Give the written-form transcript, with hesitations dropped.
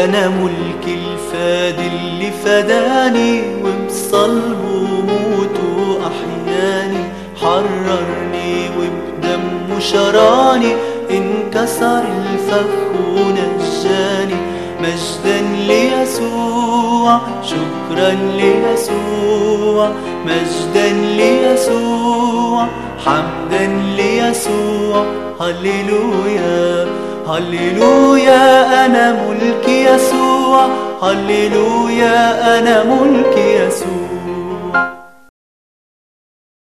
أنا ملك الفادي اللي فداني، وبصلبه موته أحياني، حررني وبدمه شراني، انكسر الفخ ونجاني. مجدا ليسوع، شكرا ليسوع، مجدا ليسوع، حمدا ليسوع. هللويا هللويا، أنا ملك يسوع، هللويا أنا ملك يسوع.